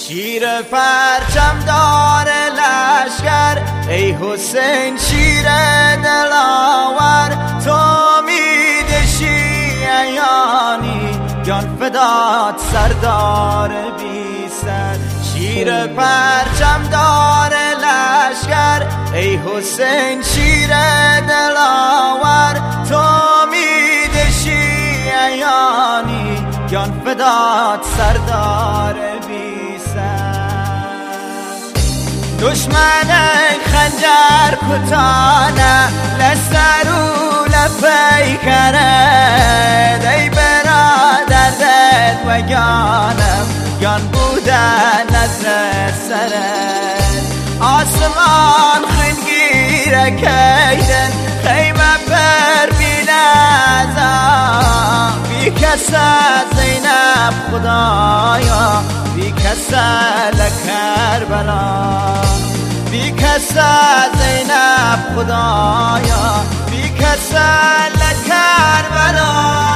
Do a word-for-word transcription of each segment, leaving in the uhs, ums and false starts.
شیر پرچم دار لشکر، ای حسین شیر دلاور، تو امید شیعیانی جان فدات سردار بی سر. شیر پرچم دار لشکر، ای حسین شیر دلاور، تو امید شیعیانی جان فدات سردار بی دشمن خنجر کتانه لسر و لپیکره، ای برادر دل و جانم جان بودن نظر سرت. آسمان خنگیره کیدن خیمه پر بینازا، بی کسا زینب خدایا، بی کسا لکربلا، بی کسا زینب خدایا، بی کسا لکربلا.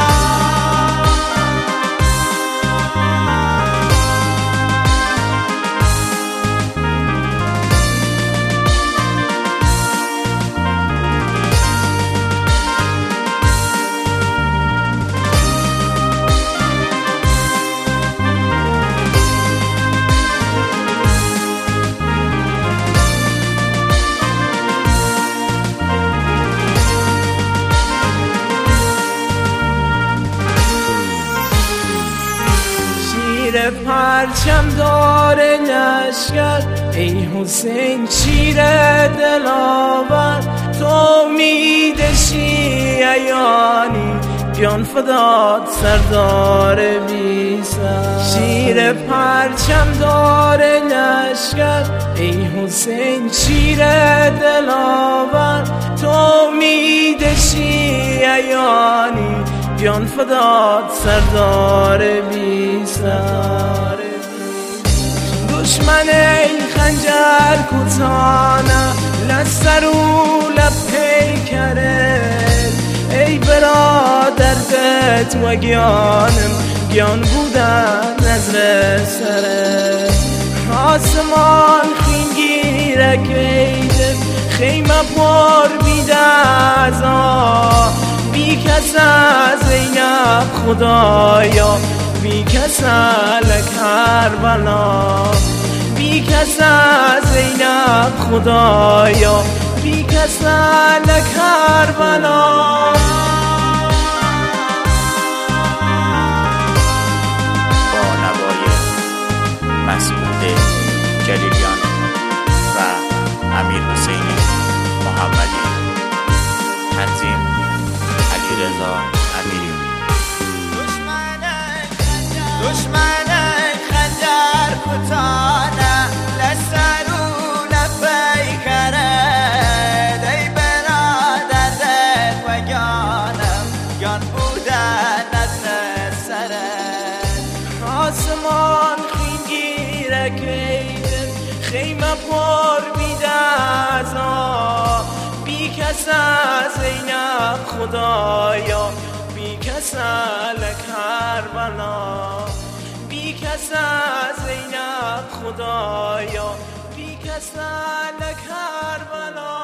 پرچم دار لشکر، ای حسین شیر دلاور، تو امید شیعیانی جان فدات سردار بی سر. شیر پرچم دار لشکر، ای حسین شیر دلاور، تو امید شیعیانی جان فدات سردار بی سر. دشمن این خنجر کتانه لسر و لپیکره، ای برادر دت و گیانم گیان بودن نظر سره. آسمان خینگیره کیده خیمه پر بیده از آه، بی کسا زینب خدایا، بی کسا لکربلا، بی کسا زینب خدایا، بی کسا لکربلا. با نوای مسعود جلیلیان و امیر حسین محمدی، تنظیم علیرضا امیری. دشمن خنجر کتانه لسر و لپیکره، ای برادر دل و جانم جان بودن نظر سرت. آسمان خینگیره کیده خیمه پر بیده از آه، بی کسا زینب خدایا، بی کسا لکربلا، بی کسا زینب خدایا، بی کسا لکربلا.